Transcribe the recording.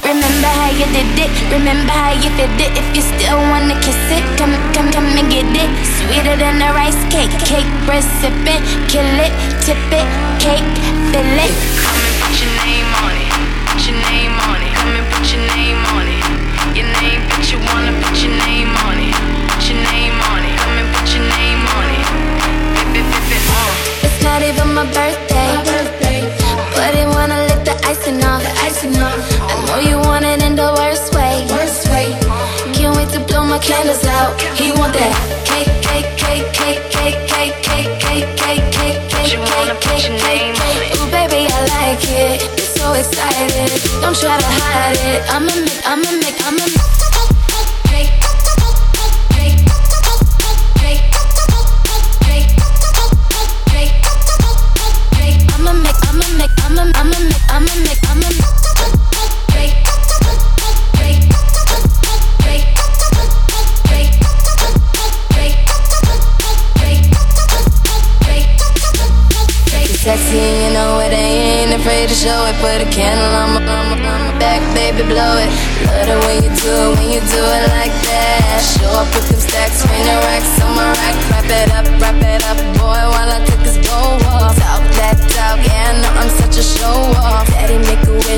Remember how you did it, remember how you fit it. If you still wanna kiss it, come and get it. Sweeter than a rice cake, cake bread sipping. Kill it, tip it, cake, fill it. Come and put your name on it, put your name on it. Come and put your name on it. Your name, but you wanna put your name on it, put your name on it. Come and put your name on it. It's not even my birthday, but I wanna lick the icing off. I know you want it in the worst way. Can't wait to blow my candles out. He want that cake. You wanna put your name on it. Ooh, baby, I like it. You're so excited. Don't try to hide it. I'ma make. Sexy and you know it, I ain't afraid to show it. Put a candle on my back, baby, blow it. Love the way you do it like that. Show up with them stacks, ring the racks on my rack. Wrap it up, boy, while I take this go off. Talk that talk, yeah, I know I'm such a show off. Daddy, make a wish.